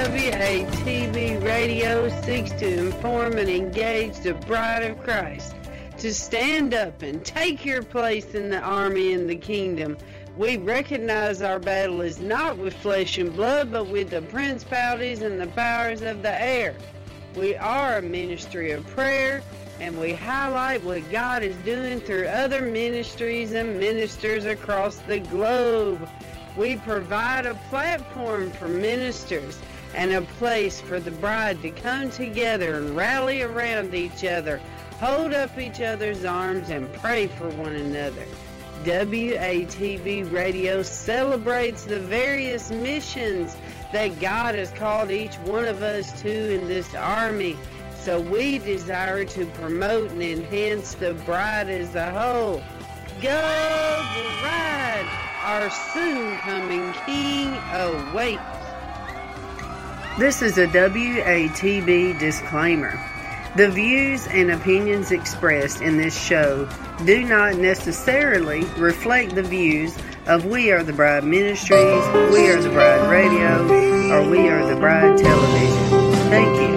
WATB Radio seeks to inform and engage the bride of Christ to stand up and take your place in the army and the kingdom. We recognize our battle is not with flesh and blood, but with the principalities and the powers of the air. We are a ministry of prayer, and we highlight what God is doing through other ministries and ministers across the globe. We provide a platform for ministers and a place for the bride to come together and rally around each other, hold up each other's arms, and pray for one another. WATB Radio celebrates the various missions that God has called each one of us to in this army. So we desire to promote and enhance the bride as a whole. Go bride! Our soon-coming King awaits. This is a WATB disclaimer. The views and opinions expressed in this show do not necessarily reflect the views of We Are the Bride Ministries, We Are the Bride Radio, or We Are the Bride Television. Thank you.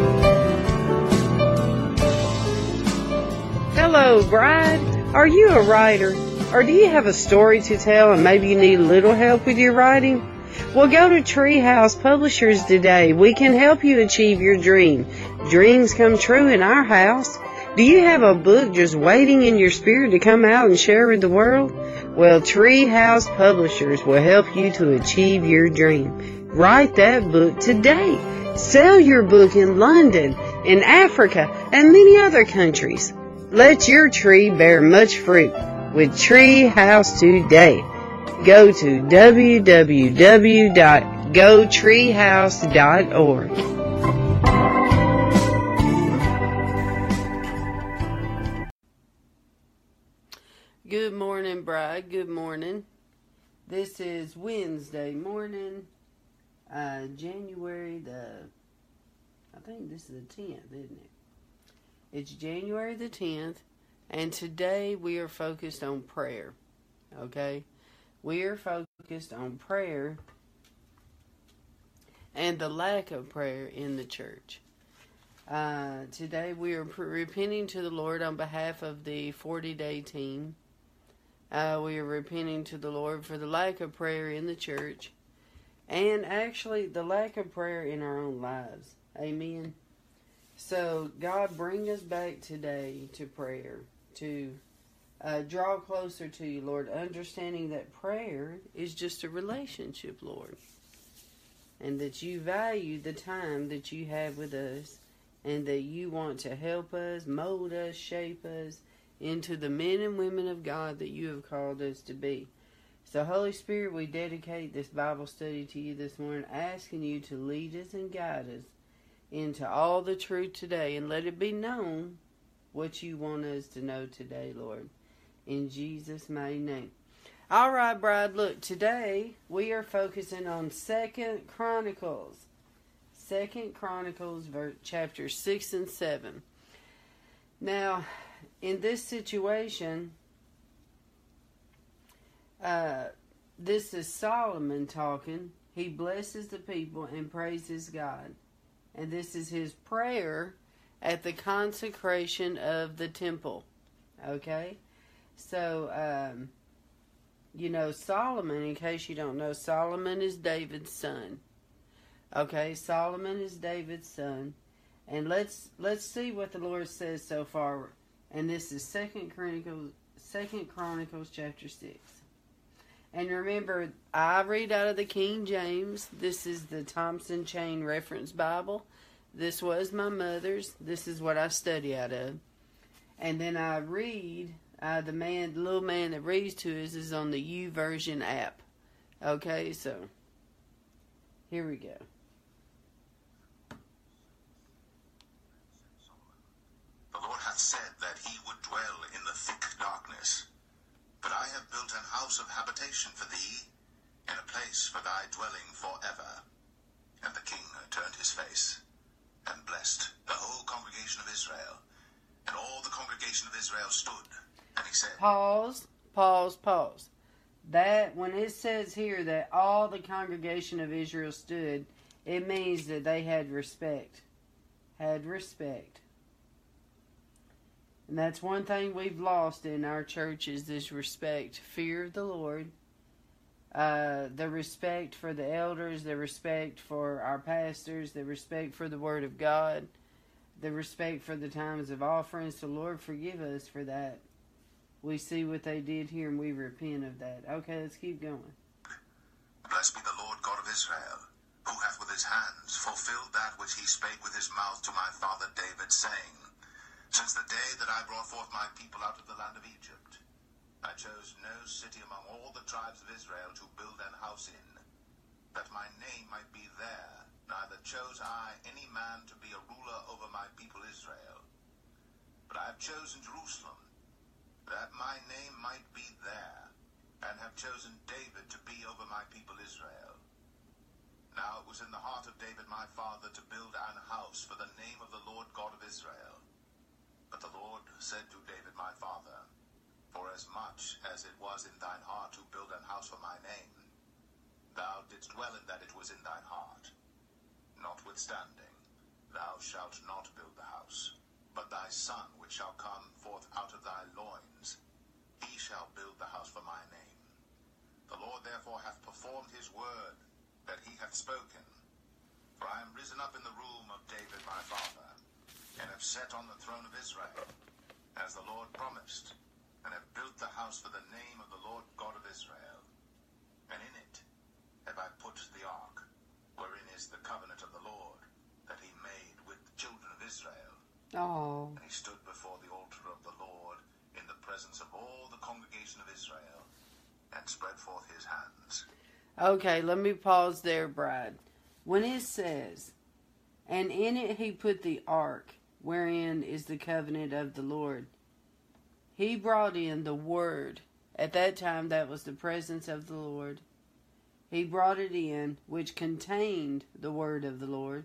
Hello, bride. Are you a writer? Or do you have a story to tell and maybe you need a little help with your writing? Well, go to Treehouse Publishers today. We can help you achieve your dream. Dreams come true in our house. Do you have a book just waiting in your spirit to come out and share with the world? Well, Treehouse Publishers will help you to achieve your dream. Write that book today. Sell your book in London, in Africa, and many other countries. Let your tree bear much fruit with Treehouse today. Go to www.gotreehouse.org. Good morning, bride. Good morning. This is Wednesday morning, January I think this is the 10th, isn't it? It's January the 10th, and today we are focused on prayer, okay? We are focused on prayer and the lack of prayer in the church. Today we are repenting to the Lord on behalf of the 40-day team. We are repenting to the Lord for the lack of prayer in the church and actually the lack of prayer in our own lives. Amen. So God, bring us back today to prayer, to draw closer to you, Lord, understanding that prayer is just a relationship, Lord, and that you value the time that you have with us, and that you want to help us, mold us, shape us into the men and women of God that you have called us to be. So, Holy Spirit, we dedicate this Bible study to you this morning, asking you to lead us and guide us into all the truth today, and let it be known what you want us to know today, Lord. In Jesus' mighty name. All right, bride, look, today we are focusing on 2 Chronicles. 2 Chronicles, chapters 6 and 7. Now, in this situation, this is Solomon talking. He blesses the people and praises God. And this is his prayer at the consecration of the temple. Okay? So, Solomon, in case you don't know, Solomon is David's son. Okay, Solomon is David's son. And let's see what the Lord says so far. And this is 2 Chronicles chapter 6. And remember, I read out of the King James. This is the Thompson Chain Reference Bible. This was my mother's. This is what I study out of. And then I read, the little man that reads to us is on the YouVersion app. Okay, so here we go. The Lord hath said that he would dwell in the thick darkness. But I have built an house of habitation for thee, and a place for thy dwelling forever. And the king turned his face, and blessed the whole congregation of Israel. And all the congregation of Israel stood, and he said... Pause. That, when it says here that all the congregation of Israel stood, It means that they had respect. Had respect. And that's one thing we've lost in our church is this respect. Fear of the Lord. The respect for the elders. The respect for our pastors. The respect for the Word of God. The respect for the times of offerings. So Lord, forgive us for that. We see what they did here and we repent of that. Okay, let's keep going. Blessed be the Lord God of Israel, who hath with his hands fulfilled that which he spake with his mouth to my father David, saying, Since the day that I brought forth my people out of the land of Egypt, I chose no city among all the tribes of Israel to build an house in, that my name might be there, neither chose I any man to be a ruler over my people Israel. But I have chosen Jerusalem, that my name might be there, and have chosen David to be over my people Israel. Now it was in the heart of David my father to build an house for the name of the Lord God of Israel. But the Lord said to David my father, Forasmuch as it was in thine heart to build an house for my name, thou didst dwell in that it was in thine heart. Notwithstanding, thou shalt not build the house, but thy son which shall come forth out of thy loins, he shall build the house for my name. The Lord therefore hath performed his word that he hath spoken. For I am risen up in the room of David my father, and have sat on the throne of Israel, as the Lord promised, and have built the house for the name of the Lord God of Israel. And in it have I put the ark, wherein is the covenant of the Lord, that he made with the children of Israel. Oh. And he stood before the altar of the Lord in the presence of all the congregation of Israel, and spread forth his hands. Okay, let me pause there, Brad. When it says, and in it he put the ark, wherein is the covenant of the Lord, he brought in the word. At that time, that was the presence of the Lord. He brought it in, which contained the word of the Lord.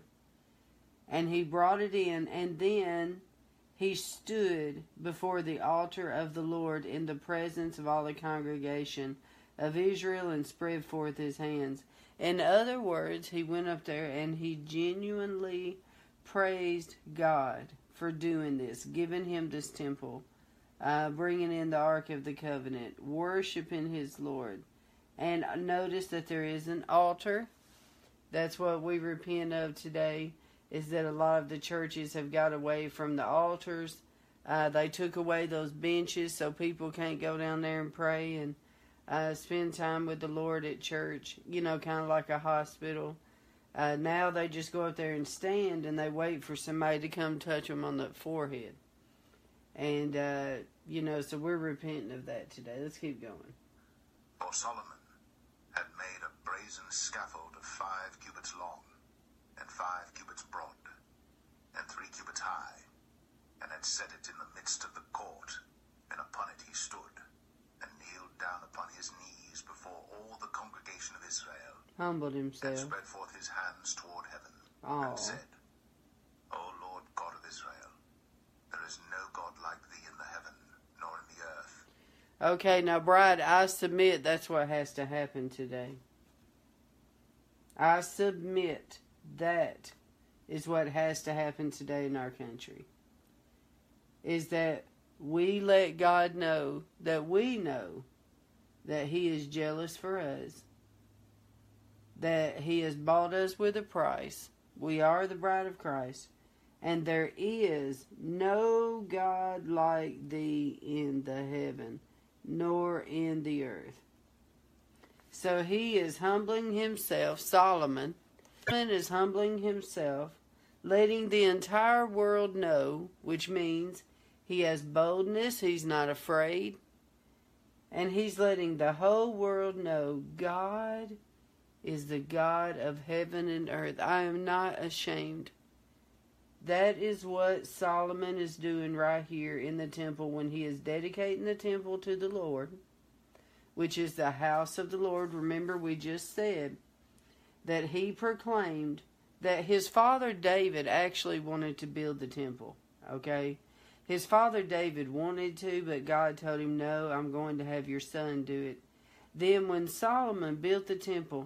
And he brought it in, and then he stood before the altar of the Lord in the presence of all the congregation of Israel and spread forth his hands. In other words, he went up there and he genuinely praised God for doing this, giving him this temple, bringing in the Ark of the Covenant, worshiping his Lord. And notice that there is an altar. That's what we repent of today, is that a lot of the churches have got away from the altars. They took away those benches so people can't go down there and pray and spend time with the Lord at church, kind of like a hospital. Now they just go up there and stand and they wait for somebody to come touch them on the forehead. And, so we're repenting of that today. Let's keep going. For Solomon had made a brazen scaffold of 5 cubits long, and 5 cubits broad, and 3 cubits high, and had set it in the midst of the court, and upon it he stood, and kneeled down upon his knees before all the congregation of Israel, humbled himself, and spread forth his hands toward heaven, and said, O Lord God of Israel, there is no God like thee in the heaven, nor in the earth. Okay, now, Bride, I submit that's what has to happen today. I submit that is what has to happen today in our country. Is that we let God know that we know that he is jealous for us, that he has bought us with a price. We are the bride of Christ, and there is no God like thee in the heaven, nor in the earth. So he is humbling himself, Solomon is humbling himself, letting the entire world know, which means he has boldness, he's not afraid, and he's letting the whole world know God is the God of heaven and earth. I am not ashamed. That is what Solomon is doing right here in the temple when he is dedicating the temple to the Lord, which is the house of the Lord. Remember, we just said that he proclaimed that his father David actually wanted to build the temple, okay? His father David wanted to, but God told him, no, I'm going to have your son do it. Then when Solomon built the temple,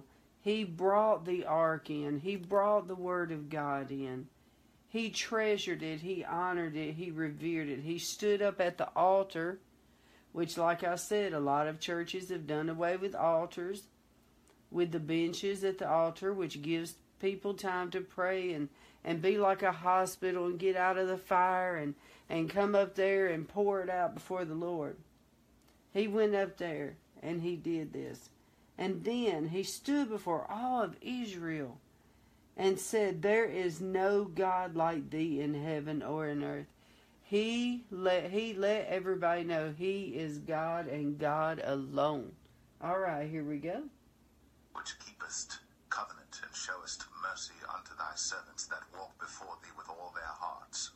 He brought the ark in. He brought the Word of God in. He treasured it. He honored it. He revered it. He stood up at the altar, which, like I said, a lot of churches have done away with altars, with the benches at the altar, which gives people time to pray and be like a hospital and get out of the fire and come up there and pour it out before the Lord. He went up there and he did this. And then he stood before all of Israel and said, there is no God like thee in heaven or in earth. He let everybody know he is God and God alone. All right, here we go. Which keepest covenant and showest mercy unto thy servants that walk before thee with all their hearts.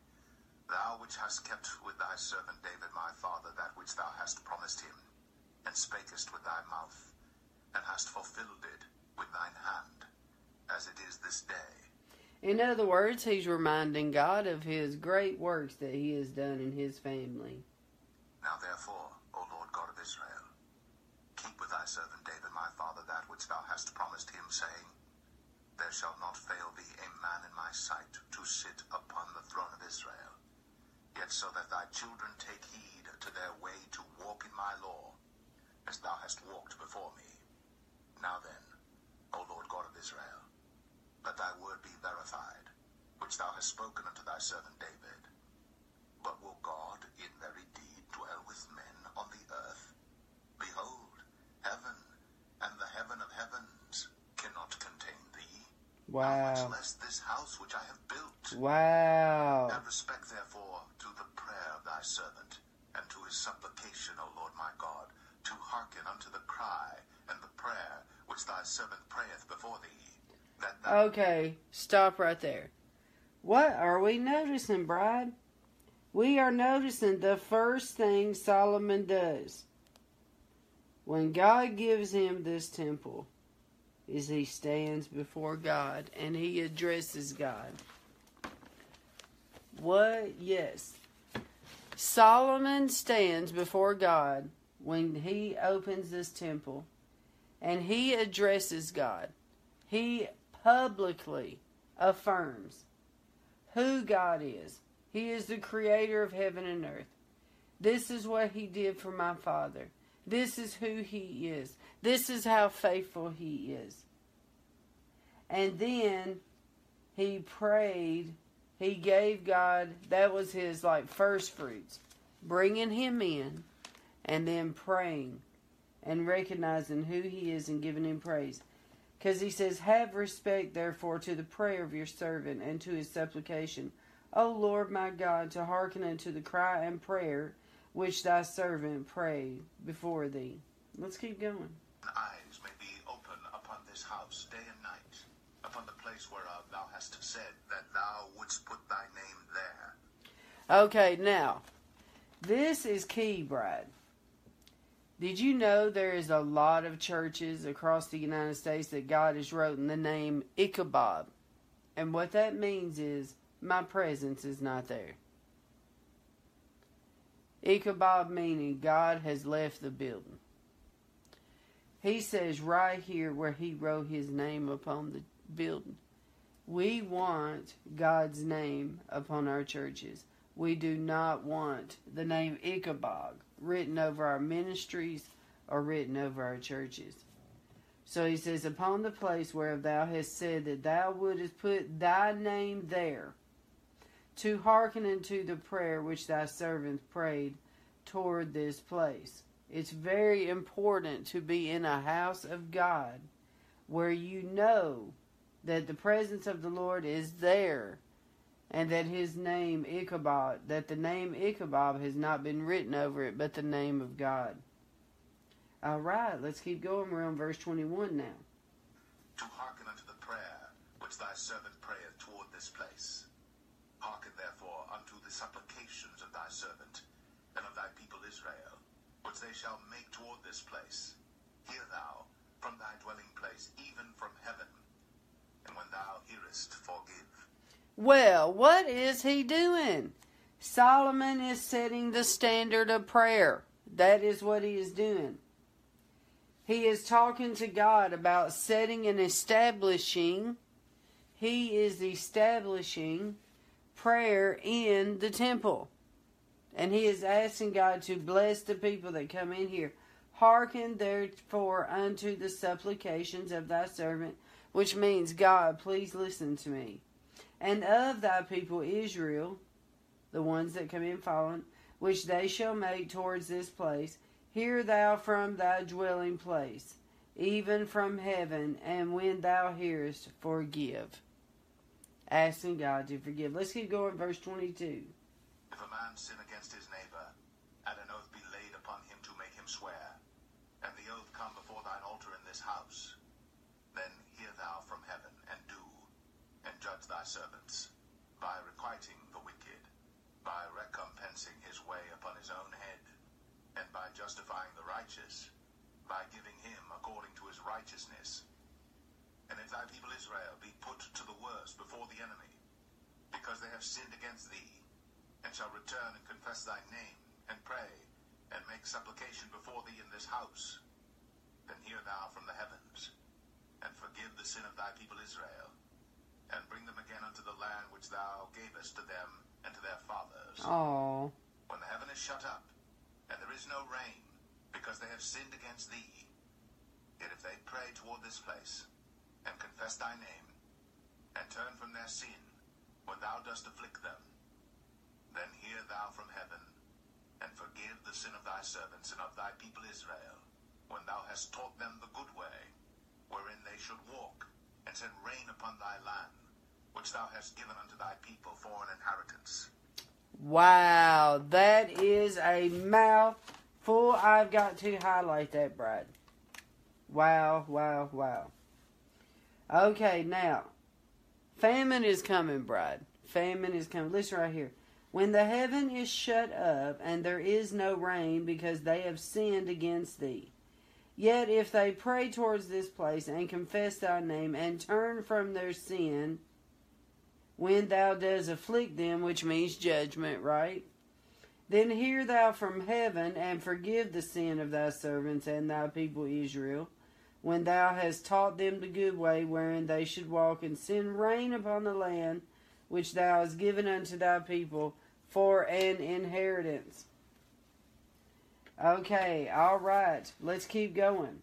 Thou which hast kept with thy servant David my father that which thou hast promised him, and spakest with thy mouth, and hast fulfilled it with thine hand, as it is this day. In other words, he's reminding God of his great works that he has done in his family. Now therefore, O Lord God of Israel, keep with thy servant David my father that which thou hast promised him, saying, there shall not fail thee a man in my sight to sit upon the throne of Israel. Yet so that thy children take heed to their way to walk in my law, as thou hast walked before me. Now then, O Lord God of Israel, let thy word be verified, which thou hast spoken unto thy servant David. But will God in very deed dwell with men on the earth? Behold, heaven and the heaven of heavens cannot contain thee. Wow. How much less this house which I have built. Wow. Have respect therefore to the prayer of thy servant, and to his supplication, O Lord my God, to hearken unto the cry and the prayer which thy servant prayeth before thee. Okay, stop right there. What are we noticing, Bride? We are noticing the first thing Solomon does when God gives him this temple is he stands before God and he addresses God. What? Yes. Solomon stands before God when he opens this temple and he addresses God. He publicly affirms who God is. He is the creator of heaven and earth. This is what he did for my father. This is who he is. This is how faithful he is. And then he prayed. He gave God, that was his first fruits. Bringing him in and then praying and recognizing who he is and giving him praise. Because he says, have respect, therefore, to the prayer of your servant and to his supplication. O Lord my God, to hearken unto the cry and prayer which thy servant prayed before thee. Let's keep going. Eyes may be open upon this house day and night, upon the place whereof thou hast said that thou wouldst put thy name there. Okay, now, this is key, Brad. Did you know there is a lot of churches across the United States that God has written the name Ichabod? And what that means is, my presence is not there. Ichabod meaning God has left the building. He says right here where he wrote his name upon the building. We want God's name upon our churches. We do not want the name Ichabod written over our ministries or written over our churches. So he says, upon the place where thou hast said that thou wouldest put thy name there, to hearken unto the prayer which thy servants prayed toward this place. It's very important to be in a house of God where you know that the presence of the Lord is there and that his name Ichabod, that the name Ichabod has not been written over it, but the name of God. All right, let's keep going. We're on verse 21 now. To hearken unto the prayer which thy servant prayeth toward this place. Hearken therefore unto the supplications of thy servant and of thy people Israel, which they shall make toward this place. Hear thou from thy dwelling place, even from heaven, and when thou hearest, forgive. Well, what is he doing? Solomon is setting the standard of prayer. That is what he is doing. He is talking to God about setting and establishing. He is establishing prayer in the temple. And he is asking God to bless the people that come in here. Hearken therefore unto the supplications of thy servant, which means, God, please listen to me. And of thy people Israel, the ones that come in following, which they shall make towards this place, hear thou from thy dwelling place, even from heaven, and when thou hearest, forgive. Asking God to forgive. Let's keep going, verse 22. If a man sin against his neighbor, and an oath be laid upon him to make him swear, and the oath come before thine altar in this house, then hear thou from heaven, and do, and judge thy servants, by requiting the wicked, by recompensing his way upon his own head, and by justifying the righteous, by giving him according to his righteousness. And if thy people Israel be put to the worse before the enemy, because they have sinned against thee, and shall return and confess thy name, and pray, and make supplication before thee in this house, then hear thou from the heavens, and forgive the sin of thy people Israel, and bring them again unto the land which thou gavest to them and to their fathers. Oh. When the heaven is shut up, and there is no rain, because they have sinned against thee, yet if they pray toward this place, and confess thy name, and turn from their sin, when thou dost afflict them, then hear thou from heaven, and forgive the sin of thy servants and of thy people Israel, when thou hast taught them the good way, wherein they should walk, and send rain upon thy land, which thou hast given unto thy people for an inheritance. Wow, that is a mouthful. I've got to highlight that, Brad. Wow, wow, wow. Okay, now, famine is coming, Brad. Famine is coming. Listen right here. When the heaven is shut up, and there is no rain, because they have sinned against thee. Yet if they pray towards this place, and confess thy name, and turn from their sin, when thou dost afflict them, which means judgment, right? Then hear thou from heaven, and forgive the sin of thy servants and thy people Israel, when thou hast taught them the good way wherein they should walk, and send rain upon the land which thou hast given unto thy people for an inheritance. Okay, all right. Let's keep going.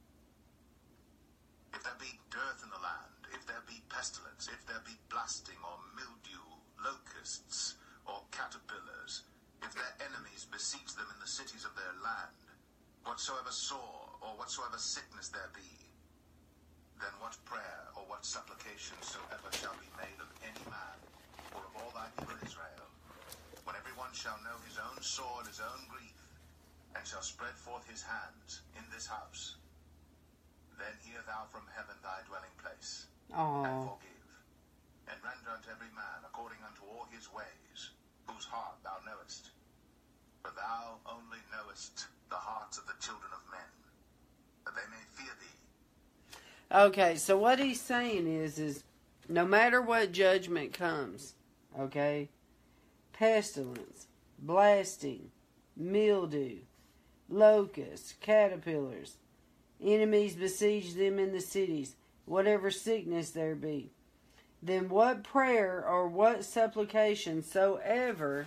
If there be dearth in the land, if there be pestilence, if there be blasting or mildew, locusts or caterpillars, if their enemies besiege them in the cities of their land, whatsoever sore or whatsoever sickness there be, then what prayer or what supplication soever shall be made of any man, or of all thy people Israel, when every one shall know his own sore and his own grief, and shall spread forth his hands in this house, then hear thou from heaven thy dwelling place, and forgive, and render unto every man according unto all his ways, whose heart thou knowest. For thou only knowest the hearts of the children of men, that they may fear thee. Okay, so what he's saying is no matter what judgment comes, okay, pestilence, blasting, mildew, locusts, caterpillars, enemies besiege them in the cities, whatever sickness there be, then what prayer or what supplication soever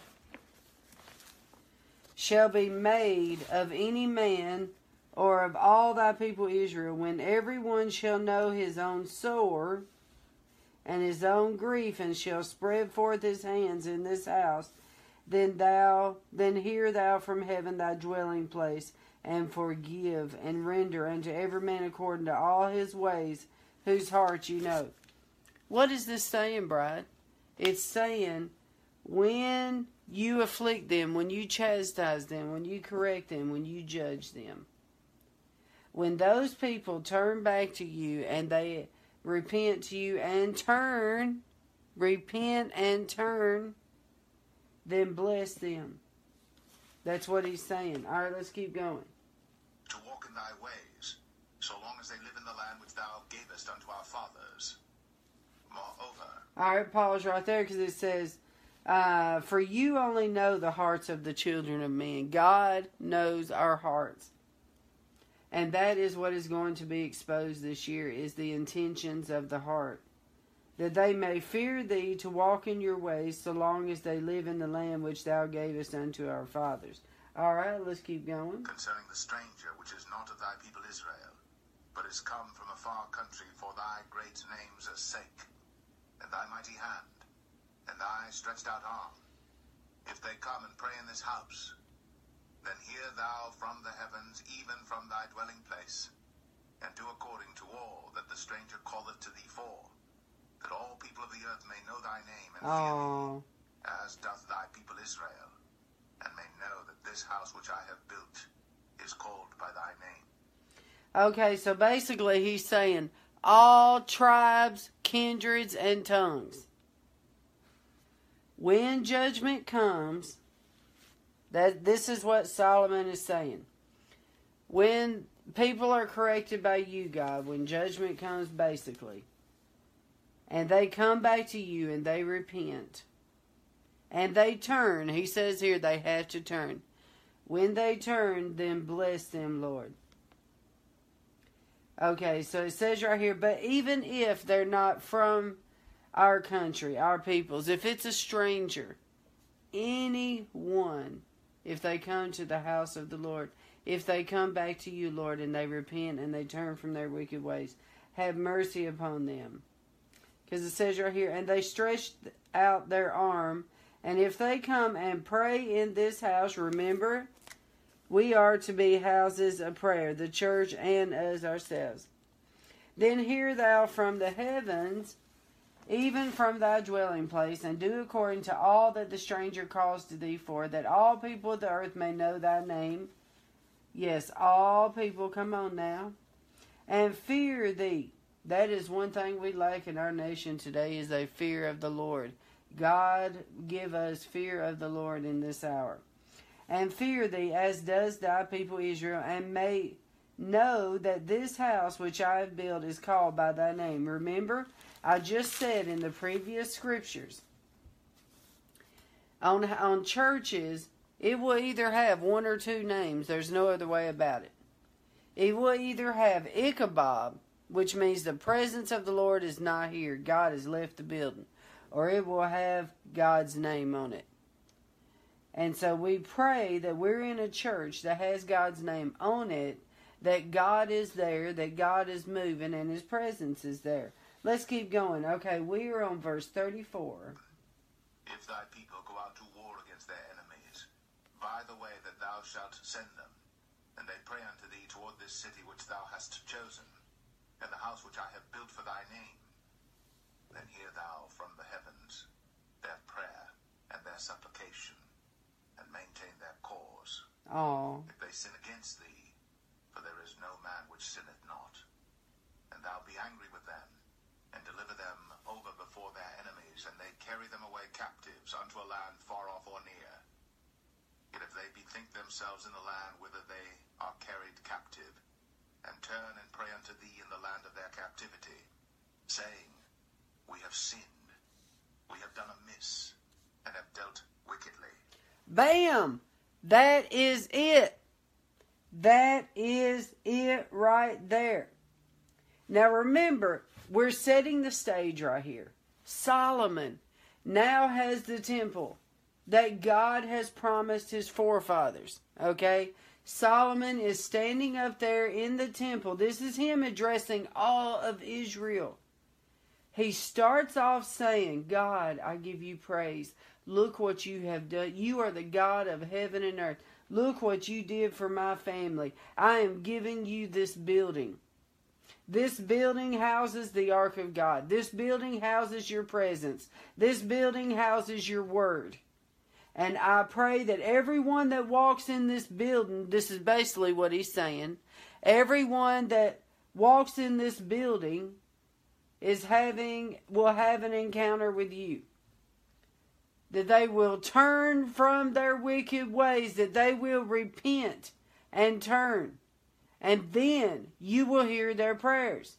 shall be made of any man or of all thy people Israel, when every one shall know his own sore and his own grief, and shall spread forth his hands in this house, then hear thou from heaven thy dwelling place, and forgive, and render unto every man according to all his ways, whose heart you know. What is this saying, Bride? It's saying, when you afflict them, when you chastise them, when you correct them, when you judge them, when those people turn back to you and they repent to you and turn, repent and turn, then bless them. That's what he's saying. All right, let's keep going. To walk in thy ways, so long as they live in the land which thou gavest unto our fathers. Moreover. All right, pause right there, because it says, for you only know the hearts of the children of men. God knows our hearts. And that is what is going to be exposed this year, is the intentions of the heart. That they may fear thee to walk in your ways so long as they live in the land which thou gavest unto our fathers. All right, let's keep going. Concerning the stranger which is not of thy people Israel, but is come from a far country for thy great name's sake, and thy mighty hand, and thy stretched out arm, if they come and pray in this house, then hear thou from the heavens, even from thy dwelling place, and do according to all that the stranger calleth to thee for, that all people of the earth may know thy name and fear thee, as doth thy people Israel, and may know that this house which I have built is called by thy name. Okay, so basically he's saying all tribes, kindreds, and tongues. When judgment comes, this is what Solomon is saying. When people are corrected by you, God, when judgment comes basically, and they come back to you and they repent, and they turn, he says here they have to turn. When they turn, then bless them, Lord. Okay, so it says right here, but even if they're not from our country, our peoples, if it's a stranger, anyone, if they come to the house of the Lord, if they come back to you, Lord, and they repent and they turn from their wicked ways, have mercy upon them. Because it says right here, and they stretched out their arm, and if they come and pray in this house, remember, we are to be houses of prayer, the church and us ourselves. Then hear thou from the heavens, even from thy dwelling place, and do according to all that the stranger calls to thee for, that all people of the earth may know thy name. Yes, all people, come on now. And fear thee. That is one thing we lack in our nation today, is a fear of the Lord. God give us fear of the Lord in this hour. And fear thee, as does thy people Israel, and may know that this house which I have built is called by thy name. Remember, I just said in the previous scriptures, on churches, it will either have one or two names. There's no other way about it. It will either have Ichabod, which means the presence of the Lord is not here. God has left the building. Or it will have God's name on it. And so we pray that we're in a church that has God's name on it, that God is there, that God is moving, and His presence is there. Let's keep going. Okay, we are on verse 34. If thy people go out to war against their enemies, by the way that thou shalt send them, and they pray unto thee toward this city which thou hast chosen, and the house which I have built for thy name, then hear thou from the heavens their prayer and their supplication, and maintain their cause. If they sin against thee, for there is no man which sinneth not, and thou be angry with them, and deliver them over before their enemies, and they carry them away captives unto a land far off or near. Yet if they bethink themselves in the land whither they are carried captive, and turn and pray unto thee in the land of their captivity, saying, we have sinned, we have done amiss, and have dealt wickedly. Bam! That is it. That is it right there. Now remember, we're setting the stage right here. Solomon now has the temple that God has promised his forefathers. Okay? Solomon is standing up there in the temple. This is him addressing all of Israel. He starts off saying, God, I give you praise. Look what you have done. You are the God of heaven and earth. Look what you did for my family. I am giving you this building. This building houses the ark of God. This building houses your presence. This building houses your word. And I pray that everyone that walks in this building, this is basically what he's saying, everyone that walks in this building will have an encounter with you. That they will turn from their wicked ways, that they will repent and turn. And then you will hear their prayers.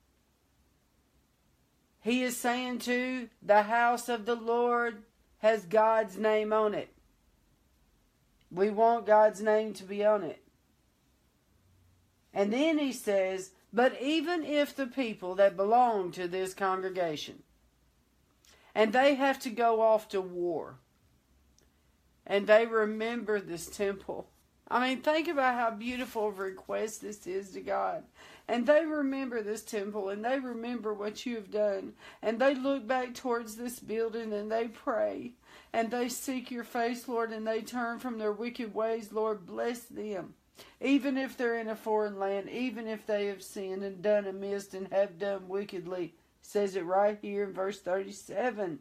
He is saying to the house of the Lord has God's name on it. We want God's name to be on it. And then he says, but even if the people that belong to this congregation, and they have to go off to war, and they remember this temple. I mean, think about how beautiful of a request this is to God. And they remember this temple, and they remember what you have done. And they look back towards this building, and they pray. And they seek your face, Lord, and they turn from their wicked ways. Lord, bless them. Even if they're in a foreign land, even if they have sinned and done amiss and have done wickedly. It says it right here in verse 37.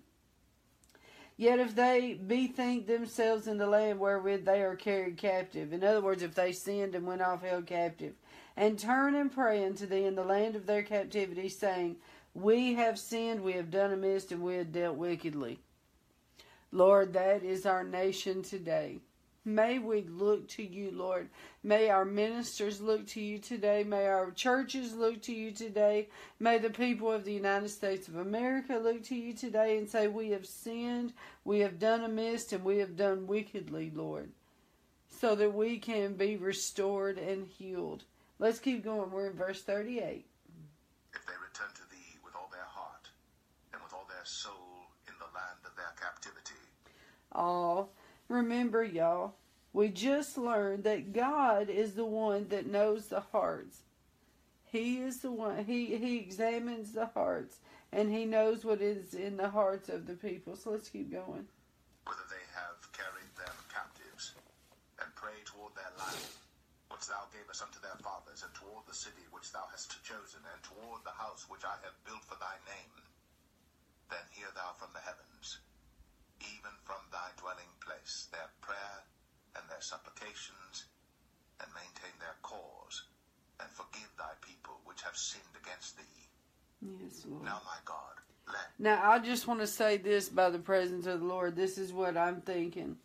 Yet if they bethink themselves in the land wherewith they are carried captive. In other words, if they sinned and went off held captive. And turn and pray unto thee in the land of their captivity, saying, we have sinned, we have done amiss, and we have dealt wickedly. Lord, that is our nation today. May we look to you, Lord. May our ministers look to you today. May our churches look to you today. May the people of the United States of America look to you today and say, we have sinned, we have done amiss, and we have done wickedly, Lord, so that we can be restored and healed. Let's keep going. We're in verse 38. If they return to thee with all their heart and with all their soul in the land of their captivity. Oh, remember, y'all, we just learned that God is the one that knows the hearts. He is the one, he examines the hearts, and he knows what is in the hearts of the people. So let's keep going. Whether they have carried them captives, and pray toward their land, which thou gavest unto their fathers, and toward the city which thou hast chosen, and toward the house which I have built for thy name, then hear thou from the heavens, even from thy dwelling place, their prayer and their supplications, and maintain their cause, and forgive thy people which have sinned against thee. Yes, Lord. Now, my God, let... Now, I just want to say this by the presence of the Lord. This is what I'm thinking.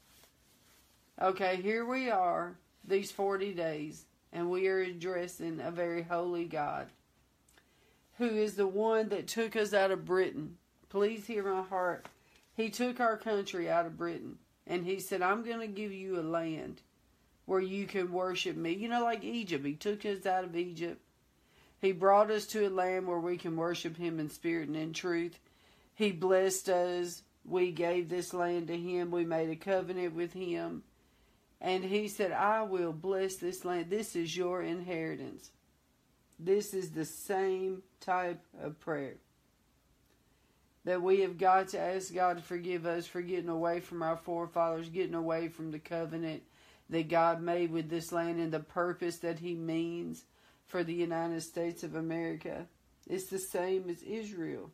Okay, here we are, these 40 days, and we are addressing a very holy God, who is the one that took us out of Britain. Please hear my heart. He took our country out of Britain, and he said, I'm going to give you a land where you can worship me. You know, like Egypt. He took us out of Egypt. He brought us to a land where we can worship him in spirit and in truth. He blessed us. We gave this land to him. We made a covenant with him. And he said, I will bless this land. This is your inheritance. This is the same type of prayer that we have got to ask God to forgive us for getting away from our forefathers, getting away from the covenant that God made with this land and the purpose that he means for the United States of America. It's the same as Israel.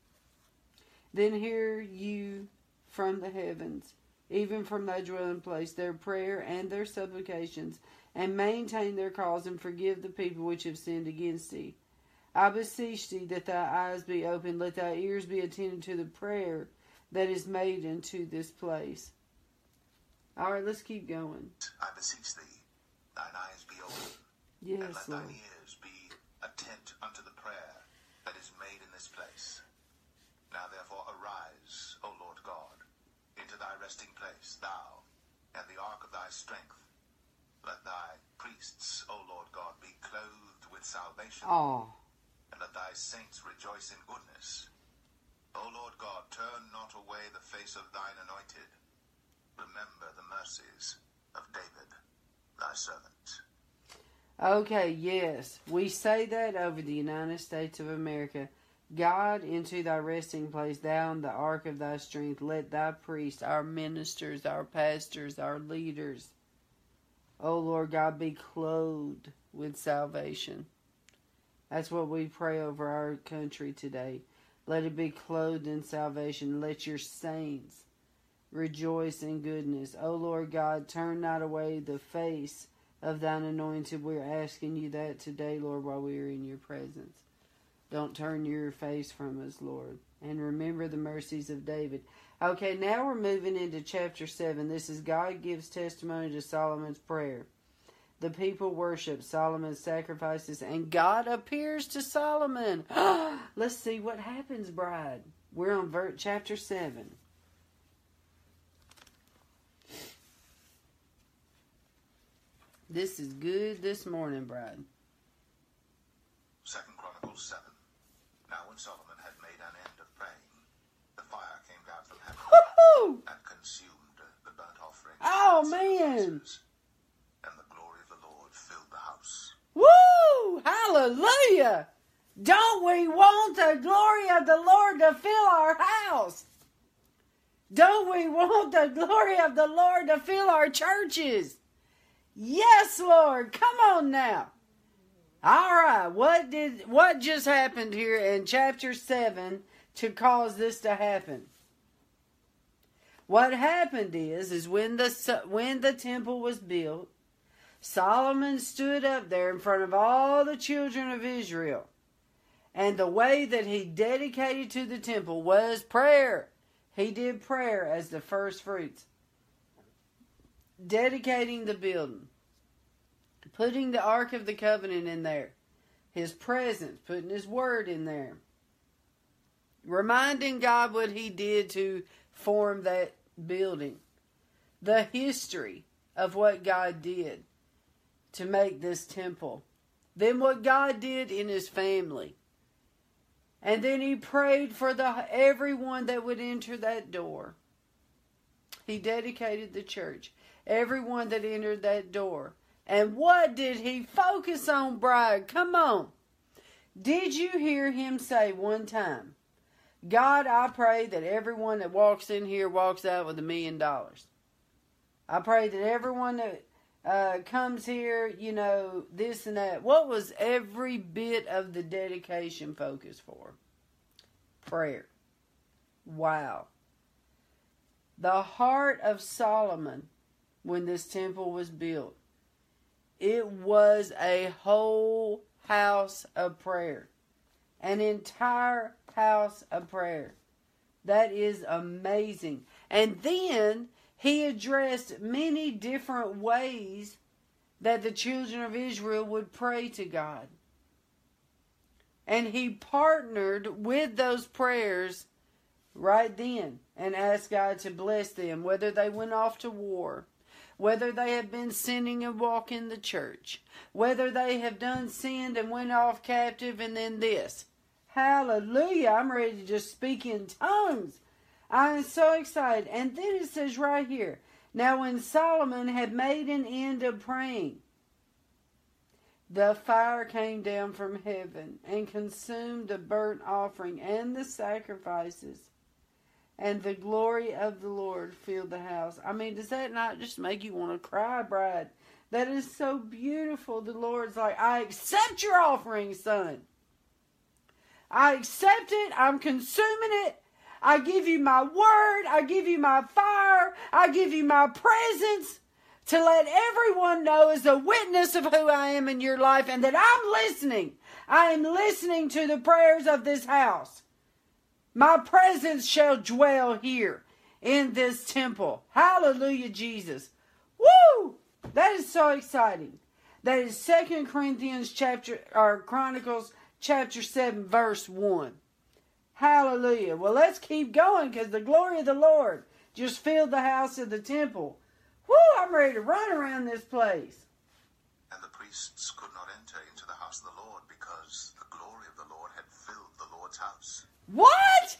Then hear you from the heavens, even from thy dwelling place, their prayer and their supplications, and maintain their cause, and forgive the people which have sinned against thee. I beseech thee that thy eyes be open, let thy ears be attentive to the prayer that is made into this place. All right, let's keep going. I beseech thee, thine eyes be open, yes, and let Lord. thine ears be attent unto the prayer that is made in this place. Now therefore arise, O Lord God, into thy resting place, thou, and the ark of thy strength. Let thy priests, O Lord God, be clothed with salvation. Oh. And let thy saints rejoice in goodness. O Lord God, turn not away the face of thine anointed. Remember the mercies of David, thy servant. Okay, yes. We say that over the United States of America. God, into thy resting place, thou and the ark of thy strength, let thy priests, our ministers, our pastors, our leaders, O Lord God, be clothed with salvation. That's what we pray over our country today. Let it be clothed in salvation. Let your saints rejoice in goodness. O Lord God, turn not away the face of thine anointed. We're asking you that today, Lord, while we are in your presence. Don't turn your face from us, Lord. And remember the mercies of David. Okay, now we're moving into chapter 7. This is God gives testimony to Solomon's prayer. The people worship Solomon's sacrifices, and God appears to Solomon. Let's see what happens, bride. We're on chapter 7. This is good this morning, Brad. 2 Chronicles 7. Now when Solomon had made an end of praying, the fire came down from heaven Woo-hoo! and consumed the burnt offering. Oh, and man. sacrifices, and the glory of the Lord filled the house. Woo! Hallelujah! Don't we want the glory of the Lord to fill our house? Don't we want the glory of the Lord to fill our churches? Yes, Lord. Come on now. All right. What just happened here in chapter 7 to cause this to happen? What happened is when the temple was built, Solomon stood up there in front of all the children of Israel. And the way that he dedicated to the temple was prayer. He did prayer as the first fruits. Dedicating the building. Putting the Ark of the Covenant in there. His presence. Putting His Word in there. Reminding God what He did to form that building. The history of what God did to make this temple. Then what God did in His family. And then he prayed for everyone that would enter that door. He dedicated the church. Everyone that entered that door. And what did he focus on, Bride? Come on. Did you hear him say one time, God, I pray that everyone that walks in here walks out with $1 million. I pray that everyone that comes here, this and that. What was every bit of the dedication focused for? Prayer. Wow. The heart of Solomon, when this temple was built, it was a whole house of prayer. An entire house of prayer. That is amazing. And then he addressed many different ways that the children of Israel would pray to God. And he partnered with those prayers right then and asked God to bless them, whether they went off to war, whether they have been sinning and walk in the church, whether they have done sinned and went off captive, and then this. Hallelujah. I'm ready to just speak in tongues. I am so excited. And then it says right here, now when Solomon had made an end of praying, the fire came down from heaven and consumed the burnt offering and the sacrifices, and the glory of the Lord filled the house. I mean, does that not just make you want to cry, Bride? That is so beautiful. The Lord's like, I accept your offering, son. I accept it. I'm consuming it. I give you my word. I give you my fire. I give you my presence to let everyone know as a witness of who I am in your life and that I'm listening. I am listening to the prayers of this house. My presence shall dwell here in this temple. Hallelujah, Jesus. Woo! That is so exciting. That is 2 Chronicles chapter 7, verse 1. Hallelujah. Well, let's keep going because the glory of the Lord just filled the house of the temple. Woo, I'm ready to run around this place. And the priests could not enter into the house of the Lord because the glory of the Lord had filled the Lord's house. What?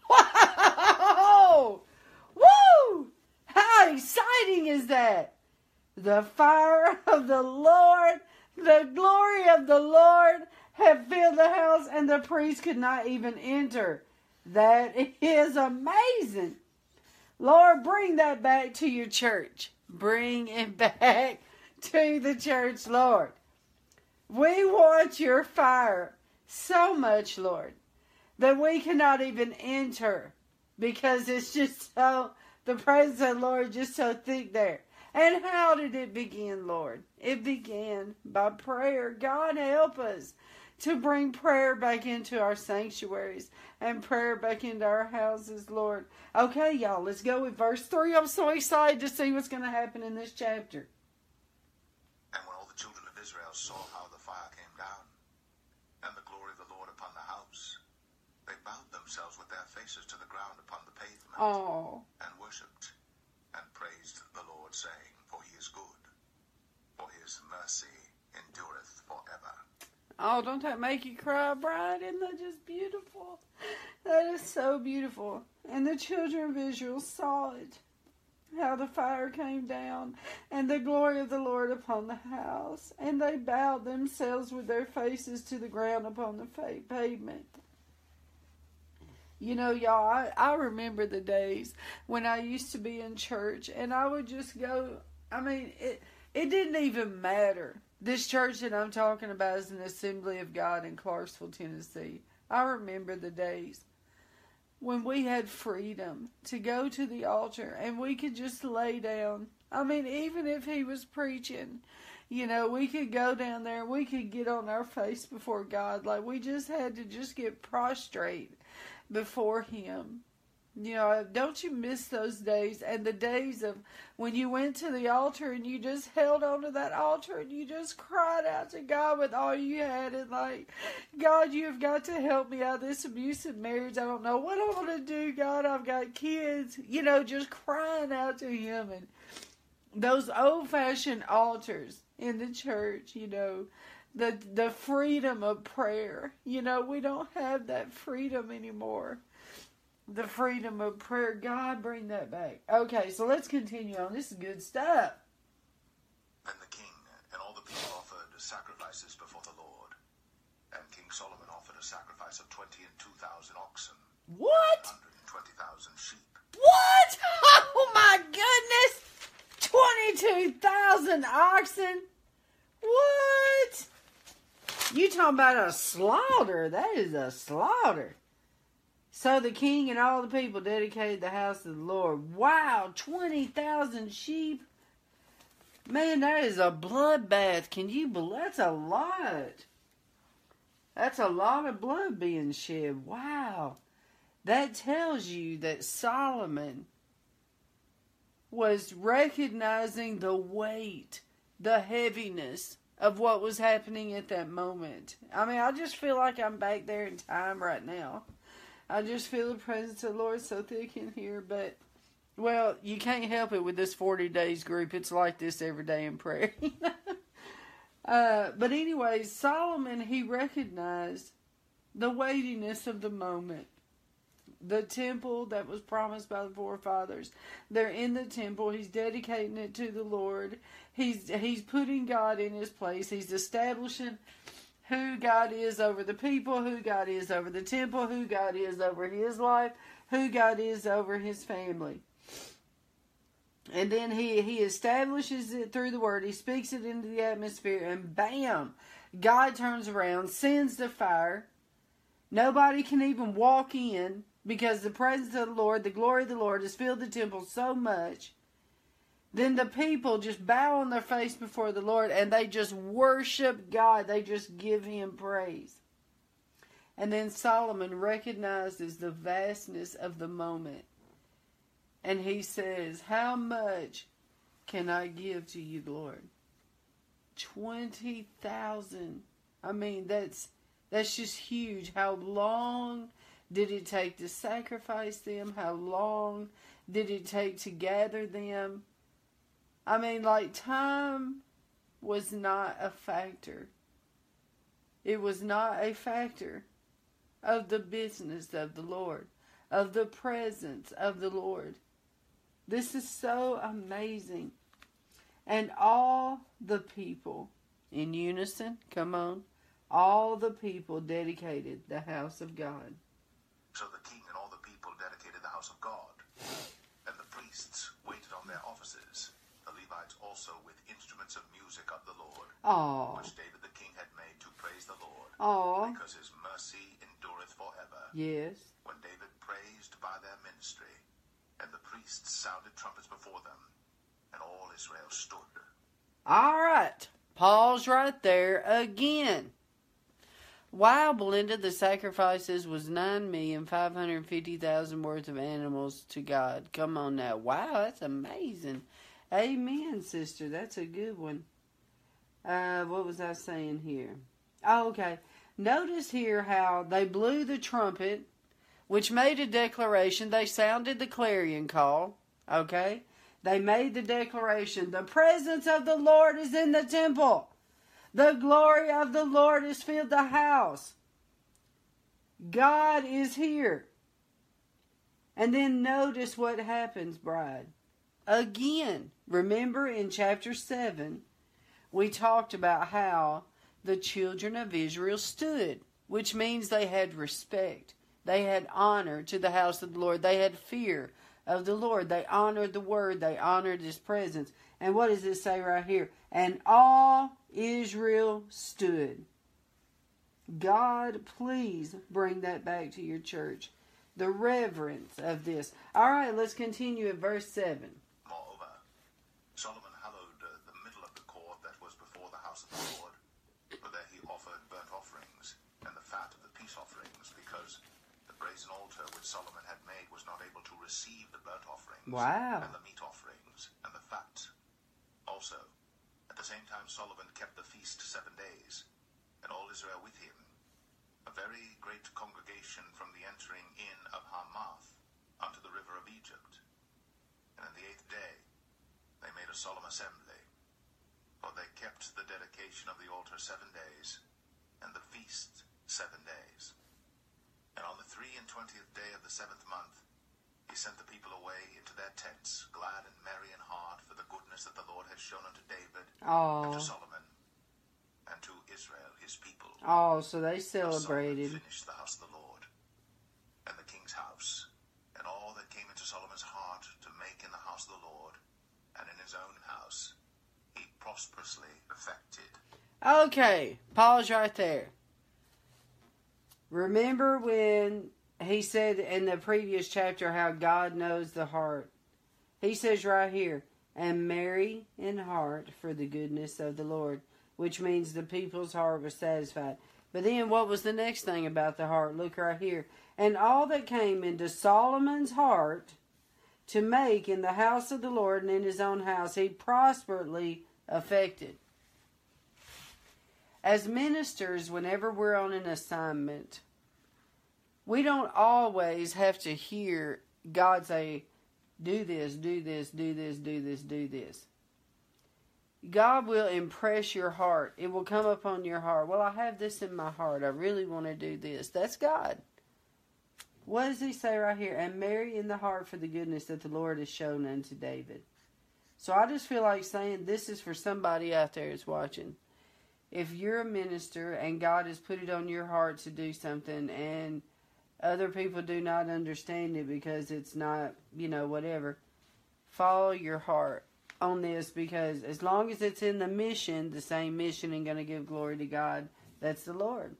Whoa! Woo! How exciting is that? The fire of the Lord, the glory of the Lord had filled the house and the priest could not even enter. That is amazing. Lord, bring that back to your church. Bring it back to the church, Lord. We want your fire so much, Lord, that we cannot even enter because it's just so, the presence of the Lord is just so thick there. And how did it begin, Lord? It began by prayer. God, help us to bring prayer back into our sanctuaries and prayer back into our houses, Lord. Okay, y'all, let's go with verse 3. I'm so excited to see what's going to happen in this chapter. And when all the children of Israel saw how the fire came down, and the glory of the Lord upon the house, they bowed themselves with their faces to the ground upon the pavement, and worshipped, and praised the Lord, saying, for he is good, for his mercy endureth forever. Oh, don't that make you cry, Bride? Isn't that just beautiful? That is so beautiful. And the children of Israel saw it, how the fire came down, and the glory of the Lord upon the house. And they bowed themselves with their faces to the ground upon the pavement. You know, y'all, I remember the days when I used to be in church, and I would just go, I mean, it didn't even matter. This church that I'm talking about is an Assembly of God in Clarksville, Tennessee. I remember the days when we had freedom to go to the altar and we could just lay down. I mean, even if he was preaching, you know, we could go down there and we could get on our face before God. Like, we just had to just get prostrate before him. You know, don't you miss those days, and the days of when you went to the altar and you just held onto that altar and you just cried out to God with all you had, and like, God, you've got to help me out of this abusive marriage. I don't know what I want to do, God. I've got kids. You know, just crying out to him. And those old-fashioned altars in the church, you know, the freedom of prayer. You know, we don't have that freedom anymore. The freedom of prayer. God, bring that back. Okay, so let's continue on. This is good stuff. Then the king and all the people offered sacrifices before the Lord. And King Solomon offered a sacrifice of 22,000 oxen. What? 120,000 sheep. What? Oh my goodness! 22,000 oxen? What? You talking about a slaughter. That is a slaughter. So the king and all the people dedicated the house of the Lord. Wow, 20,000 sheep. Man, that is a bloodbath. Can you believe? That's a lot. That's a lot of blood being shed. Wow. That tells you that Solomon was recognizing the weight, the heaviness of what was happening at that moment. I mean, I just feel like I'm back there in time right now. I just feel the presence of the Lord so thick in here, but, well, you can't help it with this 40 days group. It's like this every day in prayer. But anyway, Solomon, he recognized the weightiness of the moment. The temple that was promised by the forefathers. They're in the temple. He's dedicating it to the Lord. He's putting God in his place. He's establishing who God is over the people, who God is over the temple, who God is over his life, who God is over his family. And then he establishes it through the word. He speaks it into the atmosphere, and bam, God turns around, sends the fire. Nobody can even walk in because the presence of the Lord, the glory of the Lord has filled the temple so much. Then the people just bow on their face before the Lord and they just worship God. They just give him praise. And then Solomon recognizes the vastness of the moment. And he says, how much can I give to you, Lord? 20,000. I mean, that's just huge. How long did it take to sacrifice them? How long did it take to gather them? I mean, like, time was not a factor. It was not a factor of the business of the Lord, of the presence of the Lord. This is so amazing. And all the people, in unison, come on, all the people dedicated the house of God. So the king and all the people dedicated the house of God, and the priests waited on their offices. The Levites also with instruments of music of the Lord, which David the king had made to praise the Lord, because his mercy endureth forever. Yes. When David praised by their ministry, and the priests sounded trumpets before them, and all Israel stood. All right. Pause right there again. Wow, Belinda, the sacrifices was 9,550,000 worth of animals to God. Come on now. Wow, that's amazing. Amen, sister. That's a good one. What was I saying here? Oh, okay. Notice here how they blew the trumpet, which made a declaration. They sounded the clarion call. Okay? They made the declaration, the presence of the Lord is in the temple. The glory of the Lord has filled the house. God is here. And then notice what happens, bride. Again, remember in chapter 7, we talked about how the children of Israel stood, which means they had respect. They had honor to the house of the Lord. They had fear of the Lord. They honored the word. They honored his presence. And what does it say right here? And all Israel stood. God, please bring that back to your church. The reverence of this. All right, let's continue at verse 7. Moreover, Solomon hallowed the middle of the court that was before the house of the Lord, for there he offered burnt offerings and the fat of the peace offerings, because the brazen altar which Solomon had made was not able to receive the burnt offerings Wow. and the meat offerings and the fat. Also, at the same time Solomon kept the feast 7 days, and all Israel with him, a very great congregation from the entering in of Hamath unto the river of Egypt. And on the 8th day they made a solemn assembly, for they kept the dedication of the altar 7 days, and the feast 7 days. And on the 23rd day of the 7th month he sent the people away into their tents, glad and merry in heart, for the goodness that the Lord had shown unto David and to Solomon and to Israel his people. Oh, so they Solomon celebrated. finished the house of the Lord and the king's house, and all that came into Solomon's heart to make in the house of the Lord and in his own house, he prosperously effected. Okay, pause right there. Remember when he said in the previous chapter how God knows the heart? He says right here, and merry in heart for the goodness of the Lord, which means the people's heart was satisfied. But then what was the next thing about the heart? Look right here. And all that came into Solomon's heart to make in the house of the Lord and in his own house, he prosperously effected. As ministers, whenever we're on an assignment, we don't always have to hear God say, do this, do this, do this, do this, do this. God will impress your heart. It will come upon your heart. Well, I have this in my heart. I really want to do this. That's God. What does he say right here? And merry in the heart for the goodness that the Lord has shown unto David. So I just feel like saying this is for somebody out there that's watching. If you're a minister and God has put it on your heart to do something and other people do not understand it because it's not, whatever, follow your heart on this, because as long as it's in the mission, the same mission, and going to give glory to God, that's the Lord.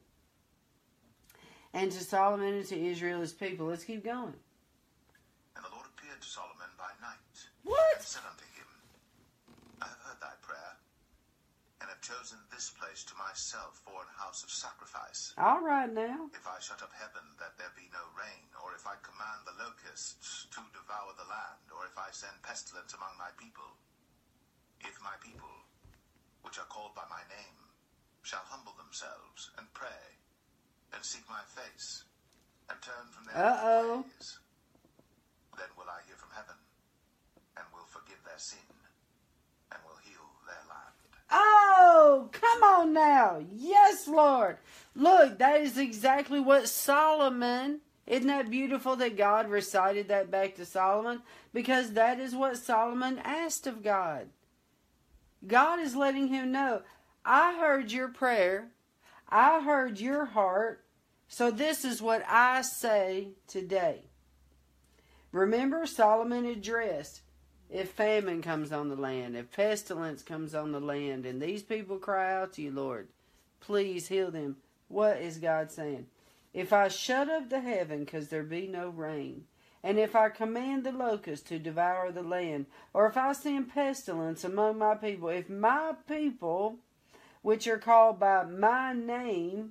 And to Solomon and to Israel his people. Let's keep going. And the Lord appeared to Solomon by night, What? and said unto him, I have heard thy prayer, and have chosen this place to myself for an house of sacrifice. All right now. If I shut up heaven that there be no rain, or if I command the locusts to devour the land, or if I send pestilence among my people, if my people, which are called by my name, shall humble themselves and pray, and seek my face, and turn from their evil ways, then will I hear from heaven, and will forgive their sin, and will heal their land. Oh, come on now. Yes, Lord. Look, that is exactly what Solomon, isn't that beautiful that God recited that back to Solomon? Because that is what Solomon asked of God. God is letting him know, I heard your prayer. I heard your heart. So this is what I say today. Remember, Solomon addressed, if famine comes on the land, if pestilence comes on the land, and these people cry out to you, Lord, please heal them. What is God saying? If I shut up the heaven because there be no rain, and if I command the locusts to devour the land, or if I send pestilence among my people, if my people, which are called by my name,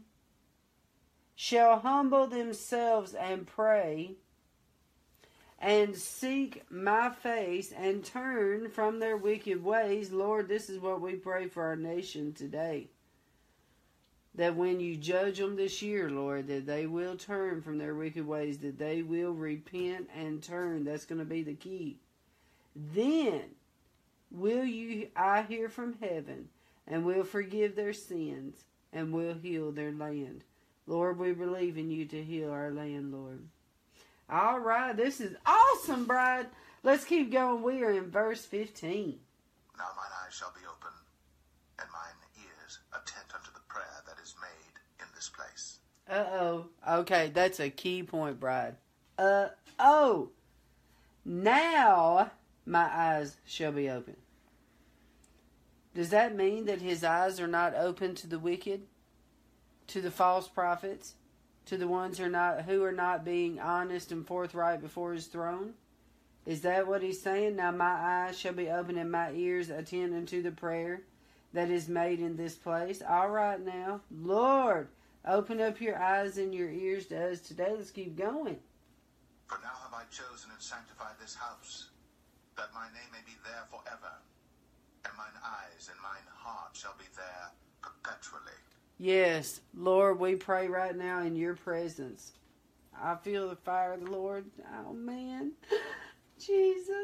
shall humble themselves and pray, and seek my face, and turn from their wicked ways. Lord, this is what we pray for our nation today. That when you judge them this year, Lord, that they will turn from their wicked ways, that they will repent and turn. That's going to be the key. Then I hear from heaven, and will forgive their sins, and will heal their land. Lord, we believe in you to heal our land, Lord. All right, this is awesome, Bride. Let's keep going. We are in verse 15. Now mine eyes shall be open, and mine ears attend unto the prayer that is made in this place. Uh-oh. Okay, that's a key point, Bride. Now my eyes shall be open. Does that mean that his eyes are not open to the wicked, to the false prophets, to the ones who are not being honest and forthright before his throne? Is that what he's saying? Now my eyes shall be open and my ears attend unto the prayer that is made in this place. All right now. Lord, open up your eyes and your ears to us today. Let's keep going. For now have I chosen and sanctified this house, that my name may be there forever, and mine eyes and mine heart shall be there perpetually. Yes, Lord, we pray right now in your presence. I feel the fire of the Lord. Oh, man. Jesus.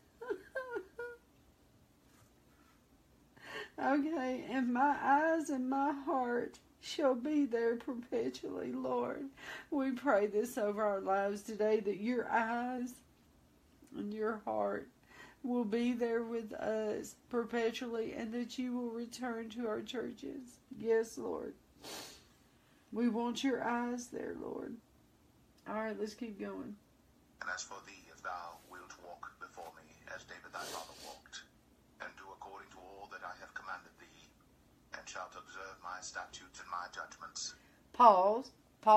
Okay, and my eyes and my heart shall be there perpetually, Lord. We pray this over our lives today, that your eyes and your heart will be there with us perpetually, and that you will return to our churches. Yes, Lord. We want your eyes there, Lord. All right, let's keep going. And as for thee, if thou wilt walk before me, as David thy father walked, and do according to all that I have commanded thee, and shalt observe my statutes and my judgments. Pause.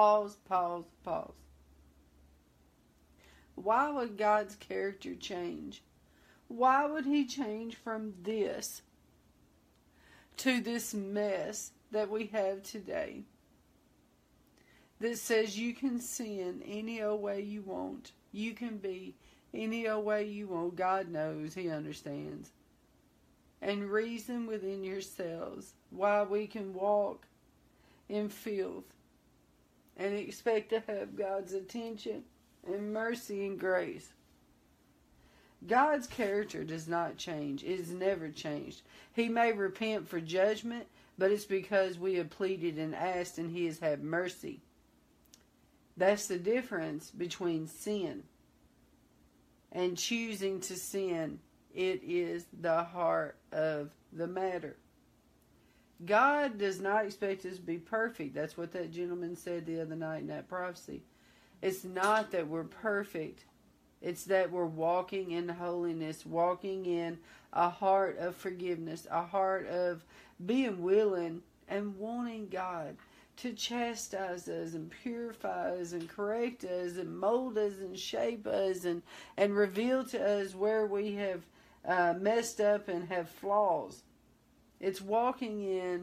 Why would God's character change? Why would he change from this to this mess that we have today? That says you can sin any old way you want. You can be any old way you want. God knows. He understands. And reason within yourselves why we can walk in filth and expect to have God's attention and mercy and grace. God's character does not change. It has never changed. He may repent for judgment, but it's because we have pleaded and asked, and he has had mercy. That's the difference between sin and choosing to sin. It is the heart of the matter. God does not expect us to be perfect. That's what that gentleman said the other night in that prophecy. It's not that we're perfect. It's that we're walking in holiness, walking in a heart of forgiveness, a heart of being willing and wanting God to chastise us and purify us and correct us and mold us and shape us and reveal to us where we have messed up and have flaws. It's walking in.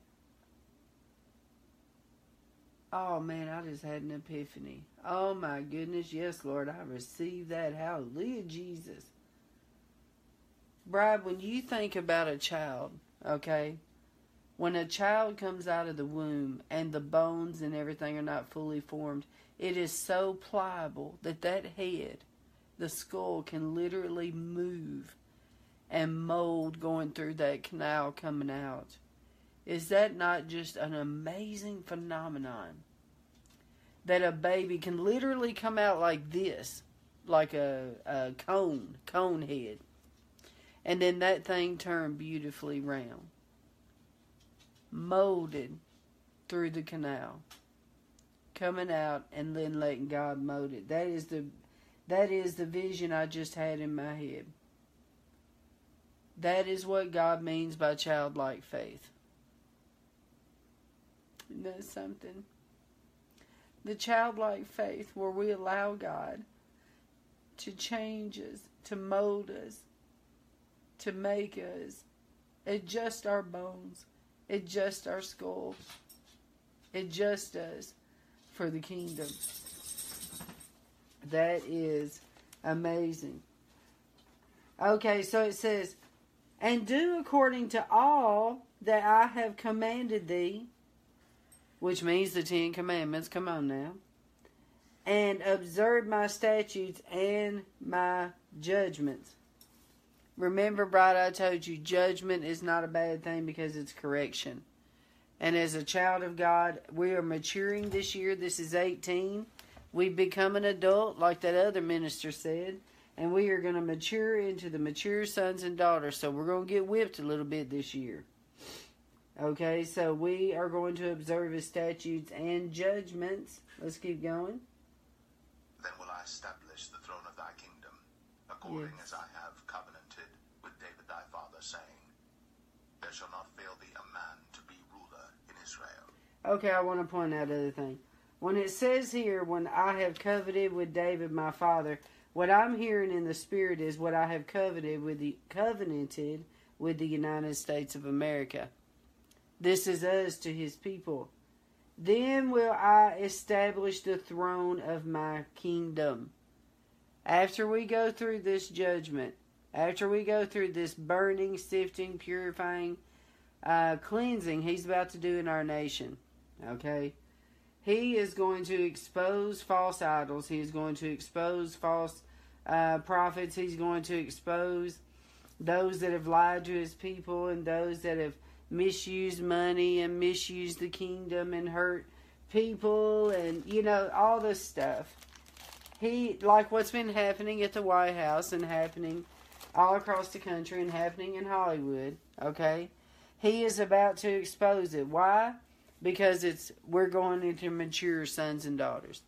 Oh man, I just had an epiphany. Oh my goodness, yes Lord, I received that. Hallelujah, Jesus. Bride, when you think about a child, okay, when a child comes out of the womb and the bones and everything are not fully formed, it is so pliable that head, the skull, can literally move and mold going through that canal coming out. Is that not just an amazing phenomenon? That a baby can literally come out like this, like a cone head. And then that thing turned beautifully round. Molded througthrough the canal, coming out and then letting God mold it. That is the vision I just had in my head. That is what God means by childlike faith. Isn't that something? The childlike faith where we allow God to change us, to mold us, to make us, adjust our bones, adjust our skull, adjust us for the kingdom. That is amazing. Okay, so it says, and do according to all that I have commanded thee, which means the 10 Commandments, come on now, and observe my statutes and my judgments. Remember, bride, I told you judgment is not a bad thing because it's correction. And as a child of God, we are maturing this year. This is 18. We've become an adult, like that other minister said. And we are going to mature into the mature sons and daughters. So we're going to get whipped a little bit this year. Okay, so we are going to observe his statutes and judgments. Let's keep going. Then will I establish the throne of thy kingdom, according as I have covenanted with David thy father, saying, there shall not fail thee a man to be ruler in Israel. Okay, I want to point out another thing. When it says here, when I have coveted with David my father, what I'm hearing in the spirit is what I have coveted with covenanted with the United States of America. This is us to his people. Then will I establish the throne of my kingdom. After we go through this judgment, after we go through this burning, sifting, purifying, cleansing he's about to do in our nation, okay? He is going to expose false idols. He is going to expose false prophets. He's going to expose those that have lied to his people and those that have misused money and misused the kingdom and hurt people and, all this stuff. Like what's been happening at the White House and happening all across the country and happening in Hollywood, okay? He is about to expose it. Why? Because we're going into mature sons and daughters.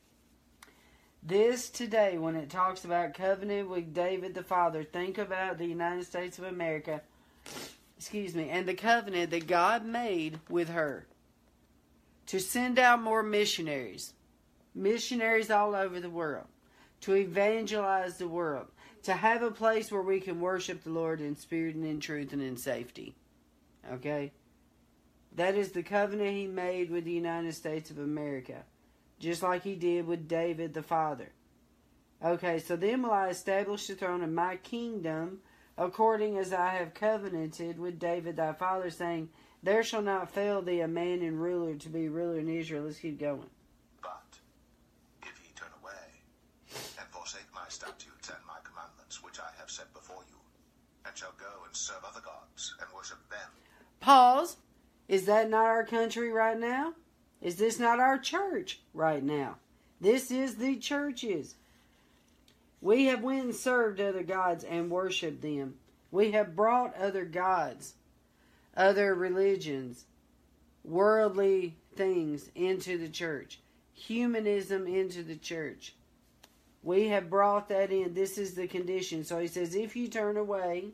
This today, when it talks about covenant with David the father, think about the United States of America, and the covenant that God made with her to send out more missionaries all over the world, to evangelize the world, to have a place where we can worship the Lord in spirit and in truth and in safety. Okay? That is the covenant he made with the United States of America, just like he did with David the father. Okay, so then will I establish the throne of my kingdom, according as I have covenanted with David thy father, saying, there shall not fail thee a man and ruler to be ruler in Israel. Let's keep going. But if ye turn away, and forsake my statutes and my commandments, which I have set before you, and shall go and serve other gods, and worship them. Pause. Is that not our country right now? Is this not our church right now? This is the churches. We have went and served other gods and worshipped them. We have brought other gods, other religions, worldly things into the church. Humanism into the church. We have brought that in. This is the condition. So he says, if you turn away,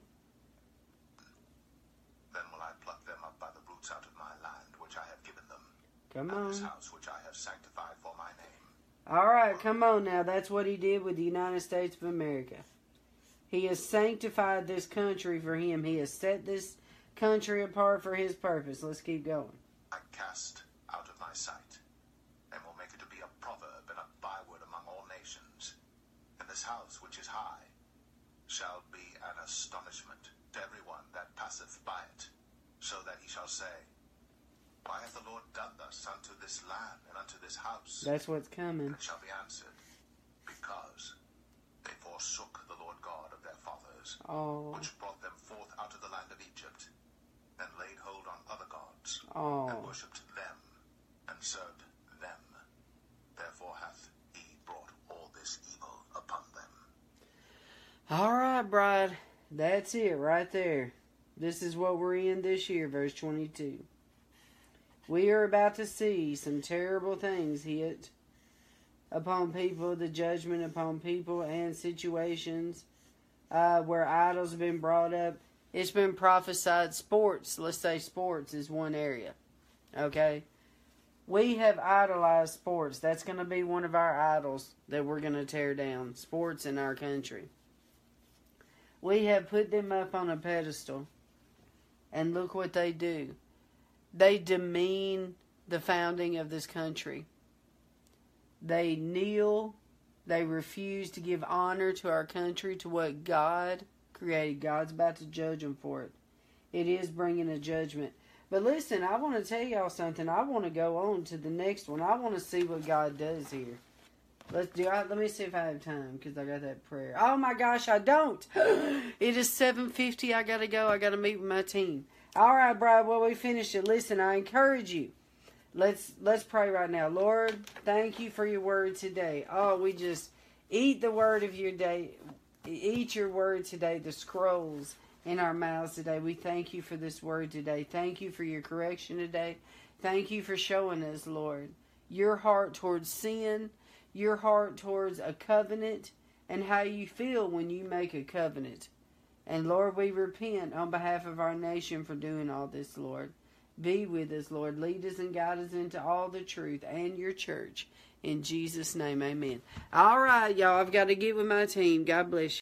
then will I pluck them up by the roots out of my land, which I have given them. Come and on. This house which I have sanctified for my name. All right, come on now. That's what he did with the United States of America. He has sanctified this country for him. He has set this country apart for his purpose. Let's keep going. I cast out of my sight, and will make it to be a proverb and a byword among all nations. And this house which is high shall be an astonishment to everyone that passeth by it, so that he shall say, why hath the Lord done thus unto this land and unto this house? That's what's coming. And it shall be answered, because they forsook the Lord God of their fathers, which brought them forth out of the land of Egypt, and laid hold on other gods, and worshipped them, and served them. Therefore hath he brought all this evil upon them. All right, bride. That's it right there. This is what we're in this year, verse 22. We are about to see some terrible things hit upon people, the judgment upon people and situations where idols have been brought up. It's been prophesied. Sports, let's say sports is one area. Okay? We have idolized sports. That's going to be one of our idols that we're going to tear down. Sports in our country. We have put them up on a pedestal. And look what they do. They demean the founding of this country. They kneel. They refuse to give honor to our country, to what God created. God's about to judge them for it. It is bringing a judgment. But listen, I want to tell y'all something. I want to go on to the next one. I want to see what God does here. Let me see if I have time, because I got that prayer. Oh my gosh, I don't. It is 7:50. I got to go. I got to meet with my team. All right, Brad. Well, we finished it. Listen, I encourage you. Let's pray right now. Lord, thank you for your word today. Oh, we just eat the word of your day. Eat your word today, the scrolls in our mouths today. We thank you for this word today. Thank you for your correction today. Thank you for showing us, Lord, your heart towards sin, your heart towards a covenant, and how you feel when you make a covenant. And Lord, we repent on behalf of our nation for doing all this, Lord. Be with us, Lord. Lead us and guide us into all the truth and your church. In Jesus' name, amen. All right, y'all. I've got to get with my team. God bless you.